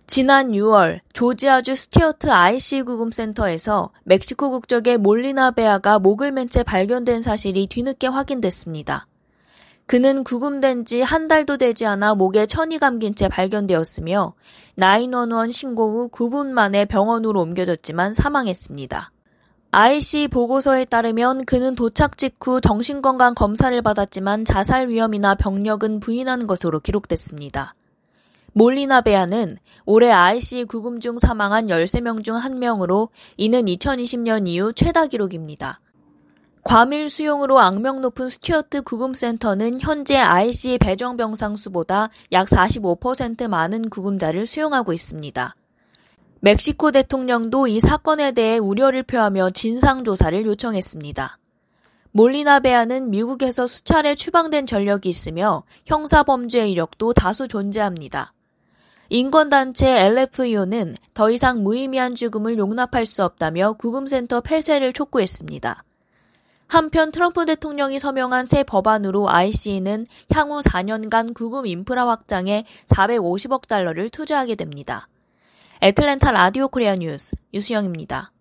지난 6월 조지아주 스튜어트 IC 구금센터에서 멕시코 국적의 몰리나 베아가 목을 맨 채 발견된 사실이 뒤늦게 확인됐습니다. 그는 구금된 지 한 달도 되지 않아 목에 천이 감긴 채 발견되었으며 911 신고 후 9분 만에 병원으로 옮겨졌지만 사망했습니다. IC 보고서에 따르면 그는 도착 직후 정신건강 검사를 받았지만 자살 위험이나 병력은 부인한 것으로 기록됐습니다. 몰리나 베아는 올해 IC 구금 중 사망한 13명 중 1명으로 이는 2020년 이후 최다 기록입니다. 과밀 수용으로 악명 높은 스튜어트 구금센터는 현재 IC 배정병상 수보다 약 45% 많은 구금자를 수용하고 있습니다. 멕시코 대통령도 이 사건에 대해 우려를 표하며 진상조사를 요청했습니다. 몰리나 베아는 미국에서 수차례 추방된 전력이 있으며 형사범죄 이력도 다수 존재합니다. 인권단체 LFEO는 더 이상 무의미한 죽음을 용납할 수 없다며 구금센터 폐쇄를 촉구했습니다. 한편 트럼프 대통령이 서명한 새 법안으로 IC는 향후 4년간 구금 인프라 확장에 450억 달러를 투자하게 됩니다. 애틀랜타 라디오 코리아 뉴스 유수영입니다.